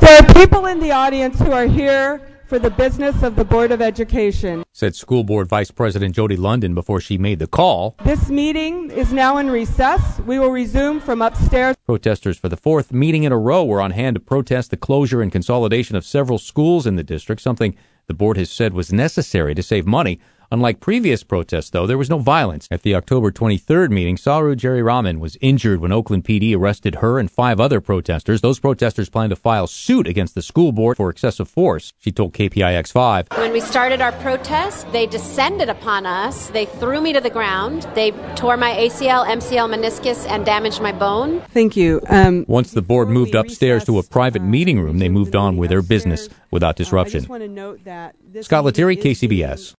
there are people in the audience who are here for the business of the Board of Education, said School Board Vice President Jody London before she made the call. This meeting is now in recess. We will resume from upstairs. Protesters for the fourth meeting in a row were on hand to protest the closure and consolidation of several schools in the district, something the board has said was necessary to save money. Unlike previous protests, though, there was no violence. At the October 23rd meeting, Saru Jerry-Raman was injured when Oakland PD arrested her and 5 other protesters. Those protesters plan to file suit against the school board for excessive force, she told KPIX5. When we started our protest, they descended upon us. They threw me to the ground. They tore my ACL, MCL, meniscus, and damaged my bone. Thank you. Once the board moved upstairs to a private meeting room, they moved on with their business without disruption. I just want to note that Scott Lettieri, KCBS.